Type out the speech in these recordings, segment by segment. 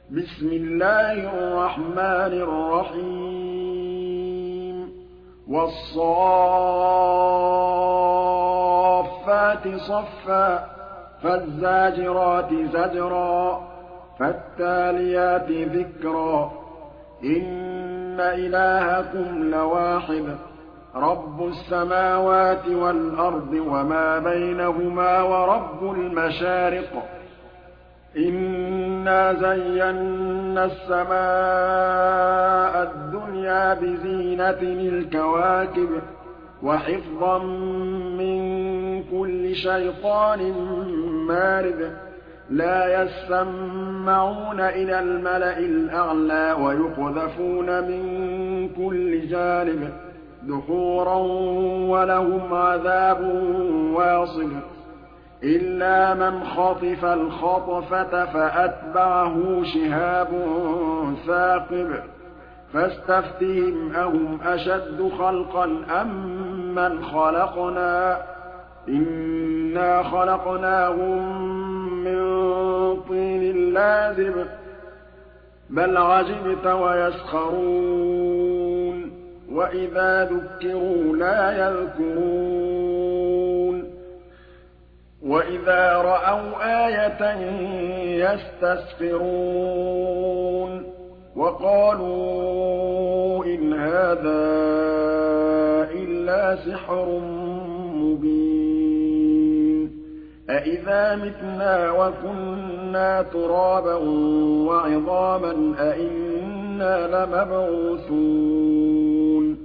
بسم الله الرحمن الرحيم والصافات صفا فالزاجرات زجرا فالتاليات ذكرا إن إلهكم لواحد رب السماوات والأرض وما بينهما ورب المشارق إنا زينا السماء الدنيا بزينة الكواكب وحفظا من كل شيطان مارد لا يسمعون إلى الملأ الأعلى ويقذفون من كل جانب دحورا ولهم عذاب واصب إلا من خطف الخطفة فأتبعه شهاب ثاقب فاستفتهم أهم أشد خلقا أم من خلقنا إنا خلقناهم من طين لازب بل عجبت ويسخرون وإذا ذكروا لا يذكرون وإذا رأوا آية يستسخرون وقالوا إن هذا إلا سحر مبين أإذا متنا وكنا ترابا وعظاما أإنا لمبعوثون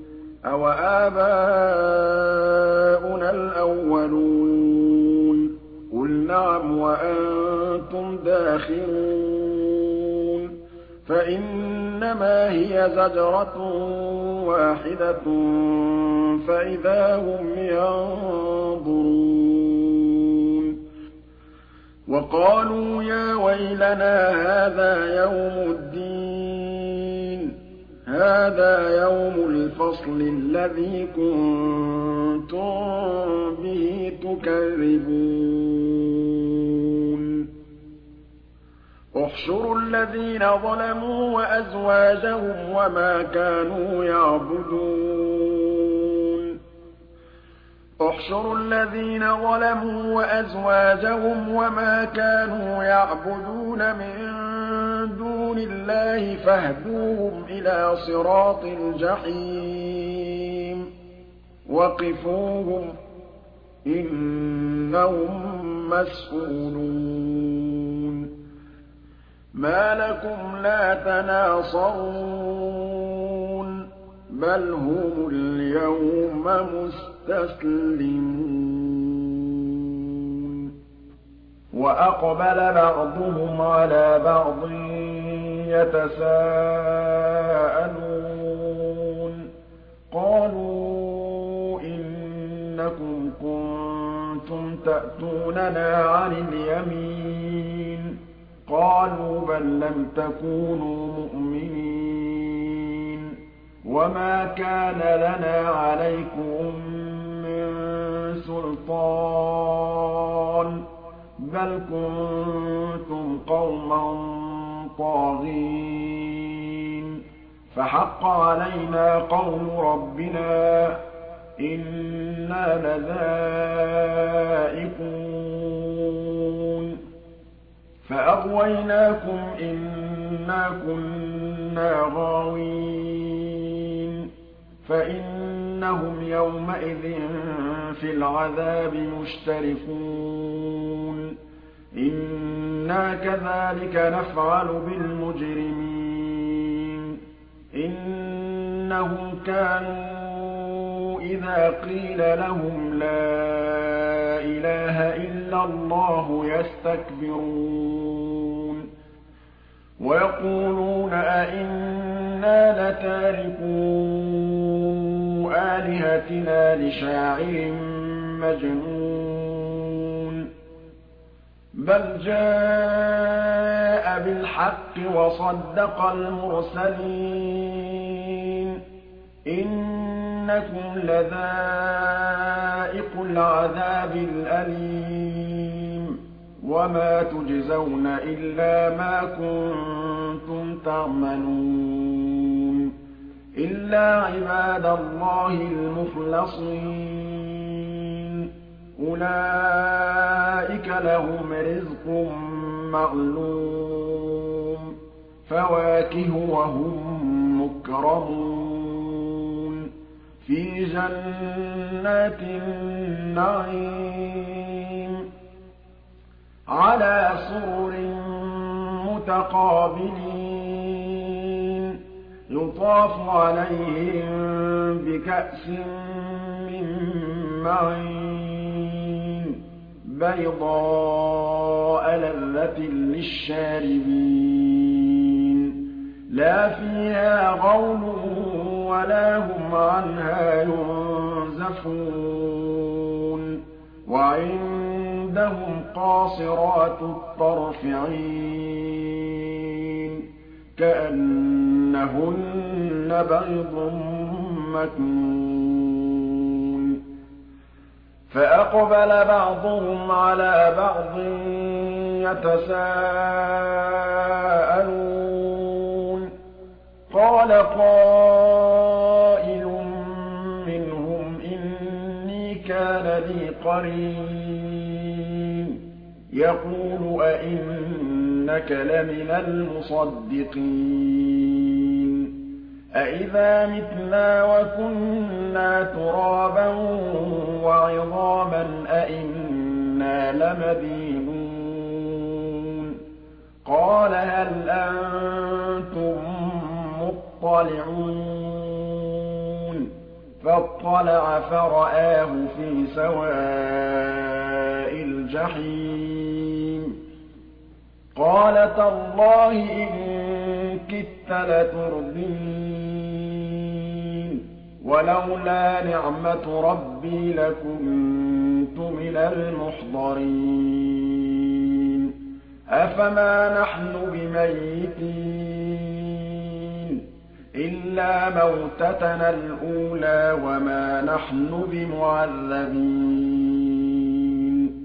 أوآباؤنا الأولون قل نعم وأنتم داخرون فإنما هي زجرة واحدة فإذا هم ينظرون وقالوا يا ويلنا هذا يوم الدين هذا يوم الفصل الذي كنتم به تكذبون احشروا الذين ظلموا وأزواجهم وما كانوا يعبدون احشروا الذين ظلموا وأزواجهم وما كانوا يعبدون من دون الله فاهدوهم إلى صراط الجحيم وقفوهم إنهم مسئولون ما لكم لا تناصرون بل هم اليوم مستسلمون وأقبل بعضهم على بعض يتساءلون قالوا إنكم كنتم تأتوننا عن اليمين قالوا بل لم تكونوا مؤمنين وما كان لنا عليكم من سلطان بل كنتم قوما طاغين فحق علينا قول ربنا إنا لذائقون فأغويناكم إنا كنا غاوين فإنهم يومئذ في العذاب مشتركون إنا كذلك نفعل بالمجرمين إنهم كانوا إذا قيل لهم لا إله إلا الله يستكبرون ويقولون أئنا لتاركو آلهتنا لشاعر مجنون بل جاء بالحق وصدق المرسلين إنكم لذائق العذاب الأليم وما تجزون إلا ما كنتم تَعْمَلُونَ إِلَّا عِبَادَ اللَّهِ الْمُخْلَصِينَ أُولَٰئِكَ لَهُمْ رِزْقٌ مَّعْلُومٌ فَوَاكِهُ وَهُم مُّكْرَمُونَ فِي جَنَّاتِ النَّعِيمِ عَلَىٰ سُرُرٍ مُّتَقَابِلِينَ يُطَافُ عَلَيْهِم بِكَأْسٍ مِّن مَّعِينٍ بَيْضَاءَ لَذَّةٍ لِّلشَّارِبِينَ لَا فِيهَا غَوْلٌ وَلَا هُمْ عَنْهَا يُنزَفُونَ وَعِندَهُمْ قَاصِرَاتُ الطَّرْفِ عِينٌ كَأَنَّهُنَّ بَيْضٌ مَّكْنُونٌ فَأَقْبَلَ بَعْضُهُمْ عَلَىٰ بَعْضٍ يَتَسَاءَلُونَ قَالَ قَائِلٌ مِّنْهُمْ إِنِّي كَانَ لِي قَرِينٌ يَقُولُ أَإِنَّكَ لَمِنَ الْمُصَدِّقِينَ أَإِذَا مِتْنَا وَكُنَّا تُرَابًا وَعِظَامًا أَإِنَّا لَمَدِينُونَ قَالَ هَلْ أَنتُم مُّطَّلِعُونَ فَاطَّلَعَ فَرَآهُ فِي سَوَاءِ الْجَحِيمِ قَالَ تَاللَّهِ إِن كِدتَّ لَتُرْدِينِ وَلَوْلَا نِعْمَةُ رَبِّي لَكُنتُ مِنَ الْمُحْضَرِينَ أَفَمَا نَحْنُ بِمَيِّتِينَ إِلَّا مَوْتَتَنَا الْأُولَىٰ وَمَا نَحْنُ بِمُعَذَّبِينَ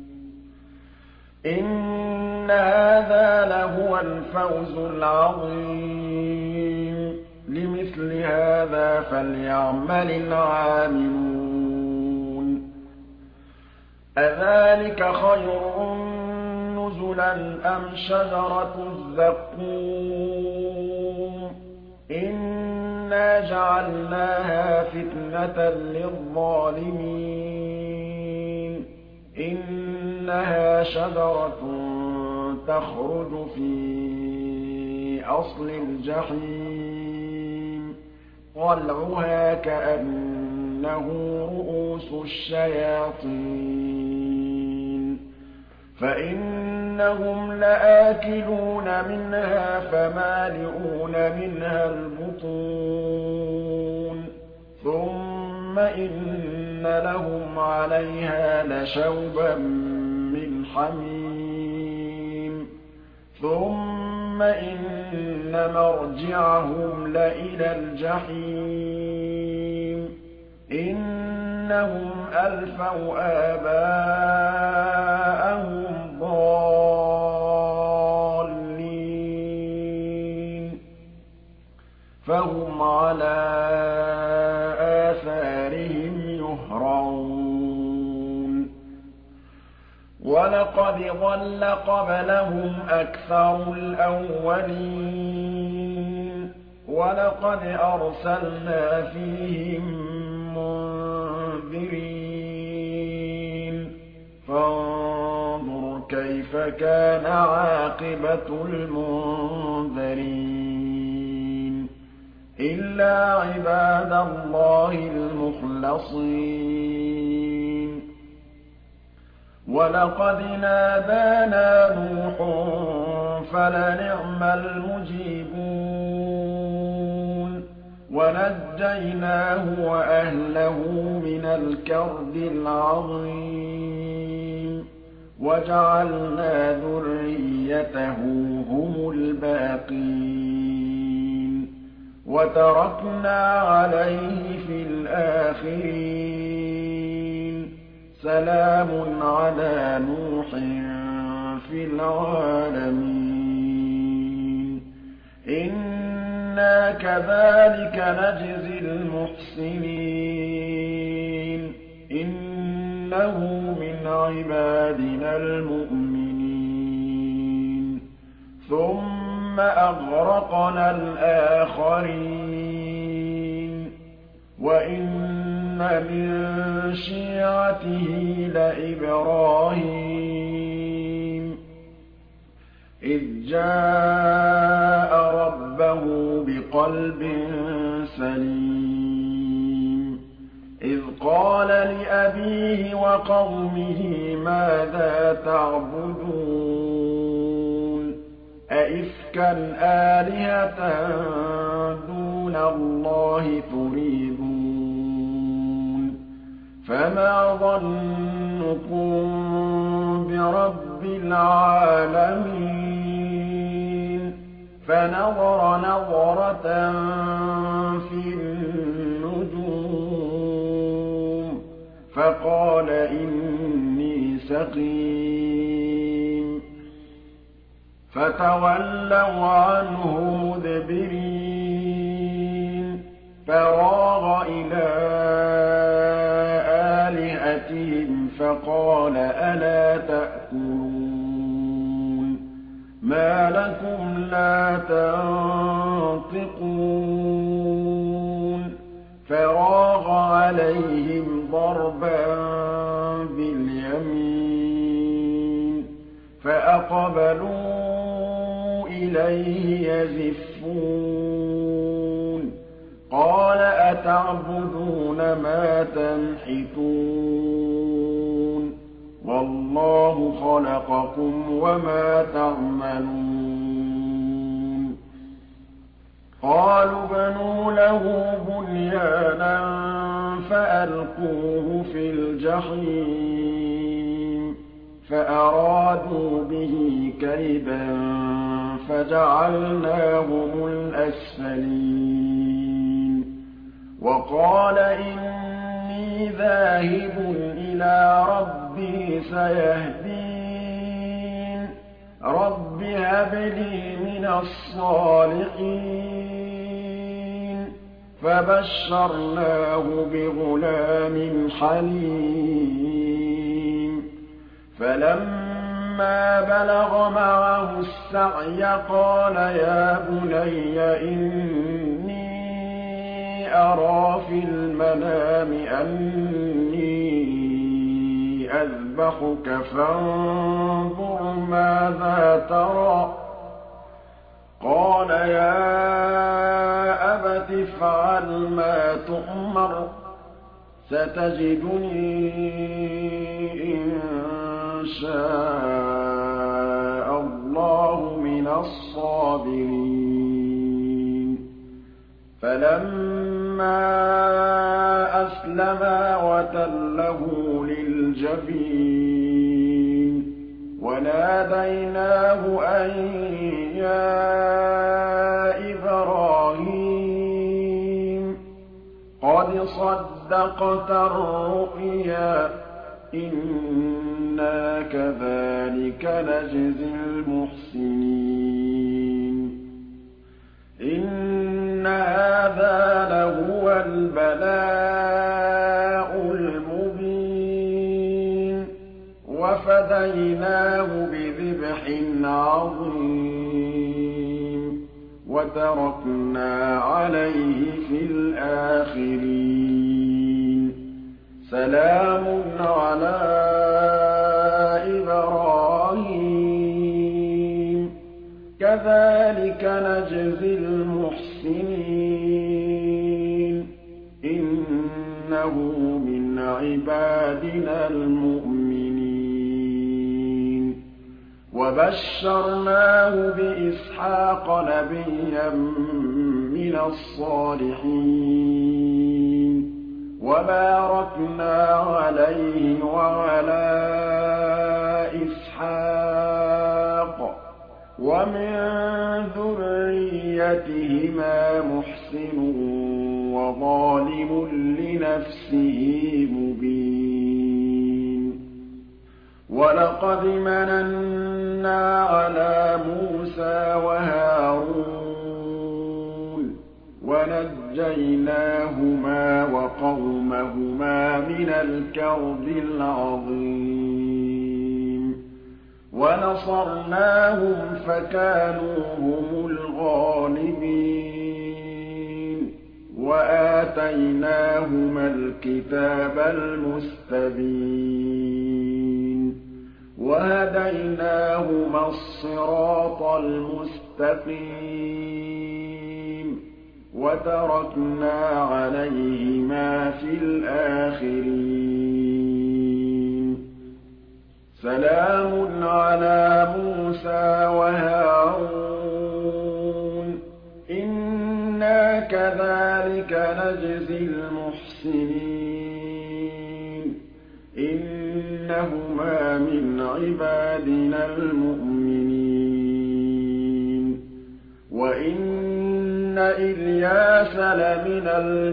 إِنَّ هَٰذَا لَهُوَ الْفَوْزُ الْعَظِيمُ لِمِثْلِ هَٰذَا فَلْيَعْمَلِ الْعَامِلُونَ أَذَٰلِكَ خَيْرٌ نُّزُلًا أَمْ شَجَرَةُ الزَّقُّومِ إِنَّا جَعَلْنَاهَا فِتْنَةً لِّلظَّالِمِينَ إِنَّهَا شَجَرَةٌ تَخْرُجُ في أَصْلِ الْجَحِيمِ طَلْعُهَا كَأَنَّهُ رُءُوسُ الشَّيَاطِينِ فَإِنَّهُمْ لَآكِلُونَ مِنْهَا فَمَالِئُونَ مِنْهَا الْبُطُونَ ثُمَّ إِنَّ لَهُمْ عَلَيْهَا لَشَوْبًا مِّنْ حَمِيمٍ ثُمَّ إِنَّ مَرْجِعَهُمْ لَإِلَى الْجَحِيمِ إِنَّهُمْ أَلْفَوْا آبَاءَهُمْ ضَالِّينَ فَهُمْ عَلَىٰ آثَارِهِمْ يُهْرَعُونَ وَلَقَدْ ضَلَّ قَبْلَهُمْ أَكْثَرُ الْأَوَّلِينَ وَلَقَدْ أَرْسَلْنَا فِيهِم مُّنذِرِينَ فَانظُرْ كَيْفَ كَانَ عَاقِبَةُ الْمُنذَرِينَ إِلَّا عِبَادَ اللَّهِ الْمُخْلَصِينَ وَلَقَدْ نَادَانَا نُوحٌ فَلَنِعْمَ الْمُجِيبُونَ وَنَجَّيْنَاهُ وَأَهْلَهُ مِنَ الْكَرْبِ الْعَظِيمِ وَجَعَلْنَا ذُرِّيَّتَهُ هُمُ الْبَاقِينَ وَتَرَكْنَا عَلَيْهِ فِي الْآخِرِينَ سَلَامٌ عَلَىٰ نُوحٍ فِي الْعَالَمِينَ إِنَّا كَذَٰلِكَ نَجْزِي الْمُحْسِنِينَ إِنَّهُ مِنْ عِبَادِنَا الْمُؤْمِنِينَ ثُمَّ أَغْرَقْنَا الْآخَرِينَ وَإِنَّ مِن شِيعَتِهِ لَإِبْرَاهِيمَ إِذْ جَاءَ رَبَّهُ بِقَلْبٍ سَلِيمٍ إِذْ قَالَ لِأَبِيهِ وَقَوْمِهِ مَاذَا تَعْبُدُونَ أَئِفْكًا آلِهَةً دُونَ اللَّهِ تُرِيدُونَ فَمَا ظَنُّكُم بِرَبِّ الْعَالَمِينَ فَنَظَرَ نَظْرَةً فِي النُّجُومِ فَقَالَ إِنِّي سَقِيمٌ فَتَوَلَّوْا عَنْهُ مُدْبِرِينَ فَرَاغَ إِلَىٰ آلِهَتِهِمْ فَقَالَ أَلَا تَأْكُلُونَ مَا لَكُمْ لَا تَنطِقُونَ فَرَاغَ عَلَيْهِمْ ضَرْبًا بِالْيَمِينِ فَأَقْبَلُوا إِلَيْهِ يَزِفُّونَ قَالَ أَتَعْبُدُونَ مَا تَنْحِتُونَ وَاللَّهُ خَلَقَكُمْ وَمَا تَعْمَلُونَ قَالُوا ابْنُوا لَهُ بُنْيَانًا فَأَلْقُوهُ فِي الْجَحِيمِ فَأَرَادُوا بِهِ كَيْدًا فَجَعَلْنَاهُمُ الْأَسْفَلِينَ وَقَالَ إِنِّي ذَاهِبٌ إِلَىٰ رَبِّي سَيَهْدِينِ رَبِّ هَبْ لِي مِنَ الصَّالِحِينَ فَبَشَّرْنَاهُ بِغُلَامٍ حَلِيمٍ فَلَمَّا بَلَغَ مَعَهُ السَّعْيَ قَالَ يَا بُنَيَّ إِنِّي أَرَىٰ فِي الْمَنَامِ أَنِّي أَذْبَحُكَ فَانظُرْ مَاذَا تَرَىٰ ۚ قَالَ يَا أَبَتِ افْعَلْ مَا تُؤْمَرُ ۖ سَتَجِدُنِي إِن شَاءَ اللَّهُ مِنَ الصَّابِرِينَ فَلَمَّا أَسْلَمَا وَتَلَّهُ لِلْجَبِينِ وَنَادَيْنَاهُ أَن يَا إِبْرَاهِيمُ قَدْ صَدَّقْتَ الرُّؤْيَا إِنَّا كَذَٰلِكَ نَجْزِي الْمُحْسِنِينَ إِنَّ هَٰذَا لَهُوَ الْبَلَاءُ الْمُبِينُ وَفَدَيْنَاهُ بِذِبْحٍ عَظِيمٍ وَتَرَكْنَا عَلَيْهِ فِي الْآخِرِينَ سَلَامٌ عَلَىٰ إِبْرَاهِيمَ كَذَٰلِكَ نَجْزِي الْمُحْسِنِينَ إِنَّهُ مِنْ عِبَادِنَا الْمُؤْمِنِينَ وَبَشَّرْنَاهُ بِإِسْحَاقَ نَبِيًّا مِّنَ الصَّالِحِينَ وَبَارَكْنَا عَلَيْهِ وَعَلَىٰ إِسْحَاقَ وَمِن ذُرِّيَّتِهِمَا مُحْسِنٌ وَظَالِمٌ لِّنَفْسِهِ مُبِينٌ وَلَقَدْ مَنَنَّا عَلَىٰ مُوسَىٰ وَهَارُونَ وَنَجَّيْنَاهُمَا وَقَوْمَهُمَا مِنَ الْكَرْبِ الْعَظِيمِ وَنَصَرْنَاهُمْ فَكَانُوا هُمُ الْغَالِبِينَ وَآتَيْنَاهُمَا الْكِتَابَ الْمُسْتَبِينَ وَهَدَيْنَاهُمَا الصِّرَاطَ الْمُسْتَقِيمَ وَتَرَكْنَا عَلَيْهِمَا فِي الْآخِرِينَ سَلَامٌ عَلَىٰ مُوسَىٰ وَهَارُونَ إِنَّا كَذَٰلِكَ نَجْزِي الْمُحْسِنِينَ إِنَّهُمَا مِنْ عِبَادِنَا الْمُؤْمِنِينَ وَإِنَّ إِلْيَاسَ لَمِنَ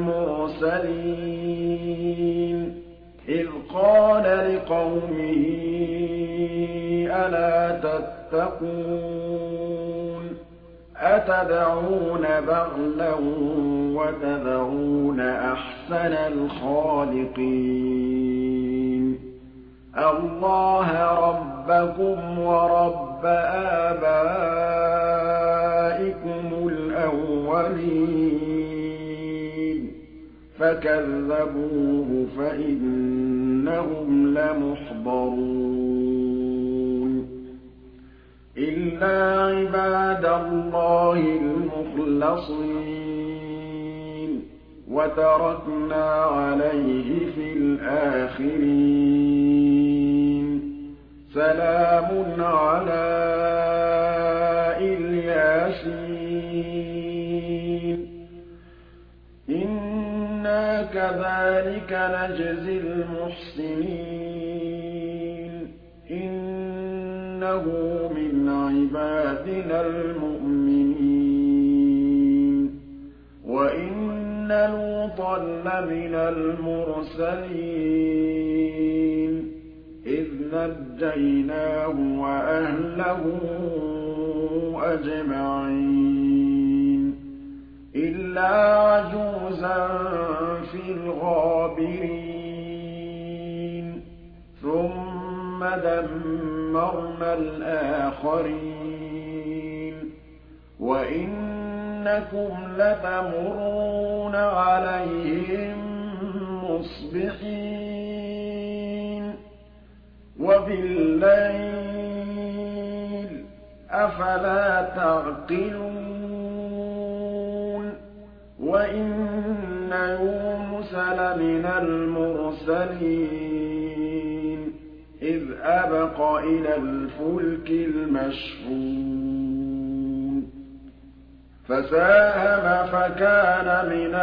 الْمُرْسَلِينَ إِذْ قَالَ لِقَوْمِهِ أَلَا تَتَّقُونَ أَتَدْعُونَ بَعْلًا وَتَذَرُونَ أَحْسَنَ الْخَالِقِينَ اللَّهَ رَبَّكُمْ وَرَبَّ آبَائِكُمُ الْأَوَّلِينَ فَكَذَّبُوهُ فَإِنَّهُمْ لَمُحْضَرُونَ إِلَّا عِبَادَ اللَّهِ الْمُخْلَصِينَ وَتَرَكْنَا عَلَيْهِ فِي الْآخِرِينَ سَلَامٌ عَلَىٰ الْيَاسِينَ إِنَّا كَذَٰلِكَ نَجْزِي الْمُحْسِنِينَ إِنَّهُ مِنْ عِبَادِنَا الْمُؤْمِنِينَ وَإِنَّ لُوطًا لَّمِنَ الْمُرْسَلِينَ إِذْ نَجَّيْنَاهُ وَأَهْلَهُ أَجْمَعِينَ إِلَّا عَجُوزًا فِي الْغَابِرِينَ ثُمَّ دَمَّرْنَا الْآخَرِينَ وَإِنَّكُمْ لَتَمُرُّونَ عَلَيْهِم مُّصْبِحِينَ وَبِاللَّيْلِ ۗ أَفَلَا تَعْقِلُونَ وَإِنَّ يُونُسَ لَمِنَ الْمُرْسَلِينَ إِذْ أَبَقَ إِلَى الْفُلْكِ الْمَشْحُونِ فَسَاهَمَ فَكَانَ مِنَ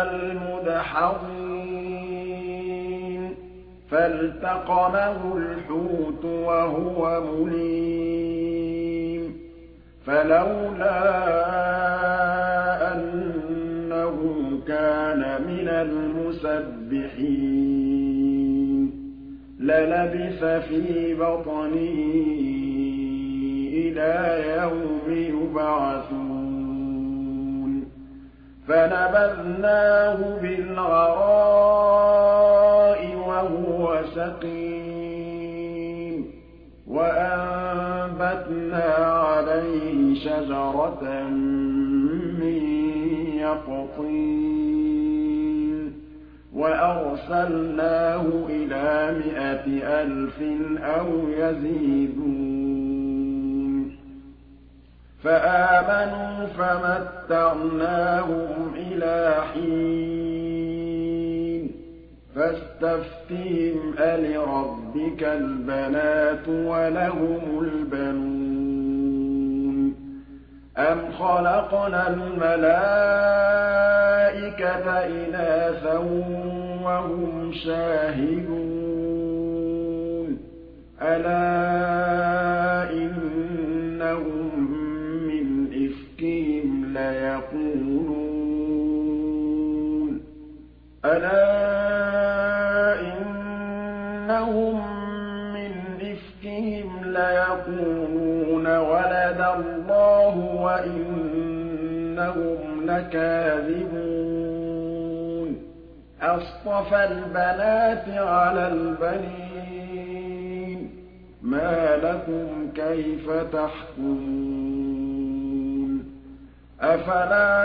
الْمُدْحَضِينَ فَالْتَقَمَهُ الْحُوتُ وَهُوَ مُلِيمٌ فَلَوْلَا أَنَّهُ كَانَ مِنَ الْمُسَبِّحِينَ لَلَبِثَ فِي بَطْنِهِ إِلَىٰ يَوْمِ يُبْعَثُونَ فَنَبَذْنَاهُ بِالْعَرَاءِ وَهُوَ سَقِيمٌ وَأَنبَتْنَا عَلَيْهِ شَجَرَةً مِّن يَقْطِينٍ وَأَرْسَلْنَاهُ إِلَىٰ 100,000 أَوْ يَزِيدُونَ فَآمَنُوا فَمَتَّعْنَاهُمْ إِلَىٰ حِينٍ فَاسْتَفْتِهِمْ أَلِرَبِّكَ الْبَنَاتُ وَلَهُمُ الْبَنُونَ أَمْ خَلَقْنَا الْمَلَائِكَةَ إِنَاثًا وَهُمْ شَاهِدُونَ أَلَا إِنَّهُم مِّنْ إِفْكِهِمْ لَيَقُولُونَ أَلَا إِنَّهُم مِّنْ إِفْكِهِمْ لَيَقُولُونَ وَلَدَ اللَّهُ وَإِنَّهُمْ لَكَاذِبُونَ أَصْطَفَى الْبَنَاتِ عَلَى الْبَنِينَ مَا لَكُمْ كَيْفَ تَحْكُمُونَ أَفَلَا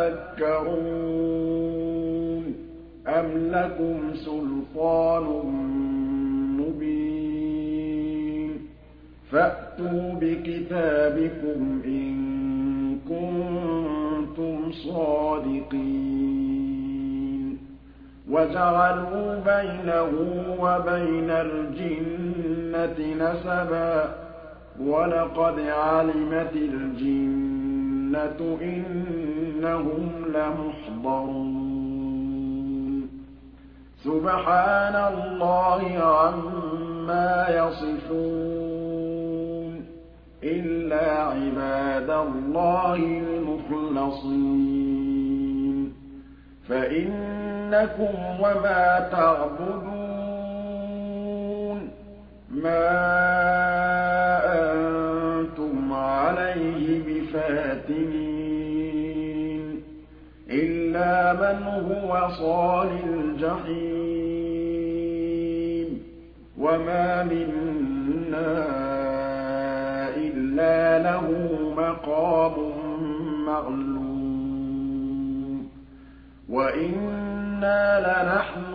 تَذَكَّرُونَ أَمْ لَكُمْ سُلْطَانٌ مُّبِينٌ فَأْتُوا بِكِتَابِكُمْ إِن كُنتُمْ صَادِقِينَ وَجَعَلُوا بَيْنَهُ وَبَيْنَ الْجِنَّةِ نَسَبًا ۚ وَلَقَدْ عَلِمَتِ الْجِنَّةُ إِنَّهُمْ لَمُحْضَرُونَ سُبْحَانَ اللَّهِ عَمَّا يَصِفُونَ إِلَّا عِبَادَ اللَّهِ الْمُخْلَصِينَ فَإِنَّكُمْ وَمَا تَعْبُدُونَ مَا أَنتُمْ عَلَيْهِ بِفَاتِنِينَ إِلَّا مَنْ هُوَ صَالِ الْجَحِيمِ وَمَا مِنَّا إِلَّا لَهُ مَقَامٌ مَّعْلُومٌ وَإِنَّا لَنَحْنُ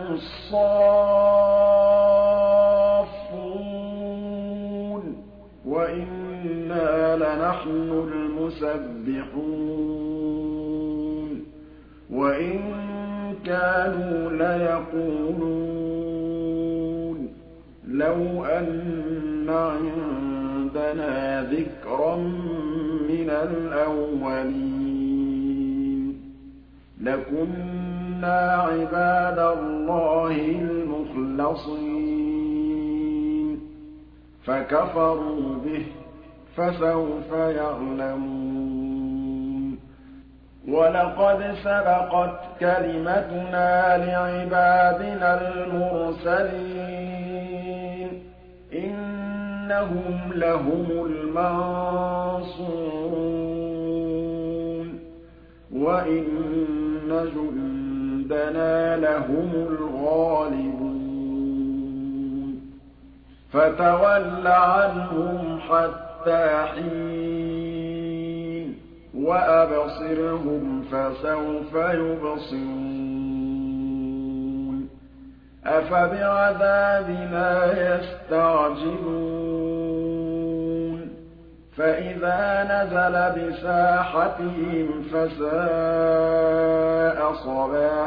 الصَّافُّونَ وَإِنَّا لَنَحْنُ الْمُسَبِّحُونَ وَإِن كَانُوا لَيَقُولُونَ لَوْ أَنَّ عِندَنَا ذِكْرًا مِّنَ الْأَوَّلِينَ لَكُنَّا عِبَادَ اللَّهِ الْمُخْلَصِينَ فَكَفَرُوا بِهِ فَسَوْفَ يَعْلَمُونَ وَلَقَدْ سَبَقَتْ كَلِمَتُنَا لِعِبَادِنَا الْمُرْسَلِينَ إِنَّهُمْ لَهُمُ الْمَنصُورُونَ وَإِنَّ جُندَنَا لَهُمُ الْغَالِبُونَ فَتَوَلَّ عَنْهُمْ حَتَّىٰ حِينٍ وَأَبْصِرْهُمْ فَسَوْفَ يُبْصِرُونَ أَفَبِعَذَابِنَا يَسْتَعْجِلُونَ فَإِذَا نَزَلَ بِسَاحَتِهِمْ فَسَاءَ صَبَاحُ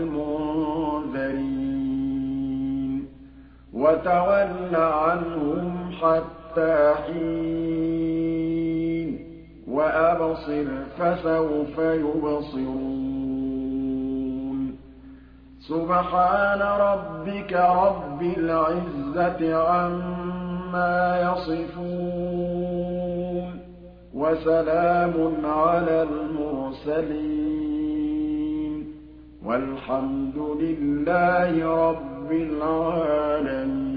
الْمُنذَرِينَ وَتَوَلَّ عَنْهُمْ حَتَّىٰ حِينٍ وَأَبْصِرْ فَسَوْفَ يُبْصِرُونَ سُبْحَانَ رَبِّكَ رَبِّ الْعِزَّةِ عَمَّا يَصِفُونَ وَسَلَامٌ عَلَى الْمُرْسَلِينَ وَالْحَمْدُ لِلَّهِ رَبِّ الْعَالَمِينَ